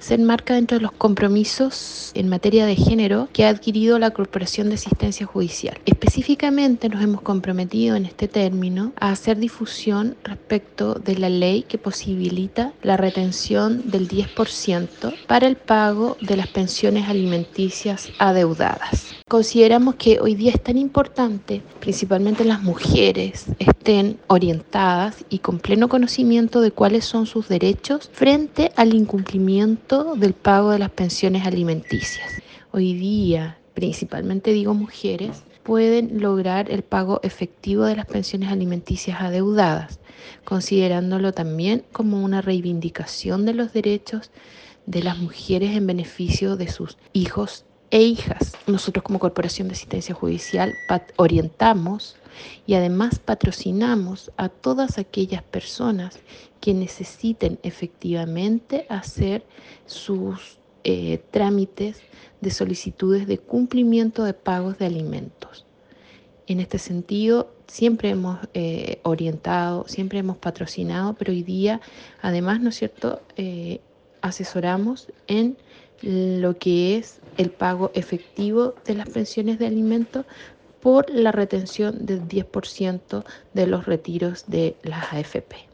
se enmarca dentro de los compromisos en materia de género que ha adquirido la Corporación de Asistencia Judicial. Específicamente nos hemos comprometido en este término a hacer difusión respecto de la ley que posibilita la retención del 10% para el pago de las pensiones alimenticias adeudadas. Consideramos que hoy día es tan importante, principalmente las mujeres, estén orientadas y con pleno conocimiento de cuáles son sus derechos frente al incumplimiento del pago de las pensiones alimenticias. Hoy día, principalmente digo mujeres, pueden lograr el pago efectivo de las pensiones alimenticias adeudadas, considerándolo también como una reivindicación de los derechos de las mujeres en beneficio de sus hijos e hijas. Nosotros como Corporación de Asistencia Judicial orientamos y además patrocinamos a todas aquellas personas que necesiten efectivamente hacer sus trámites de solicitudes de cumplimiento de pagos de alimentos. En este sentido, siempre hemos orientado, siempre hemos patrocinado, pero hoy día, además, ¿no es cierto?, asesoramos en lo que es el pago efectivo de las pensiones de alimentos por la retención del 10% de los retiros de las AFP.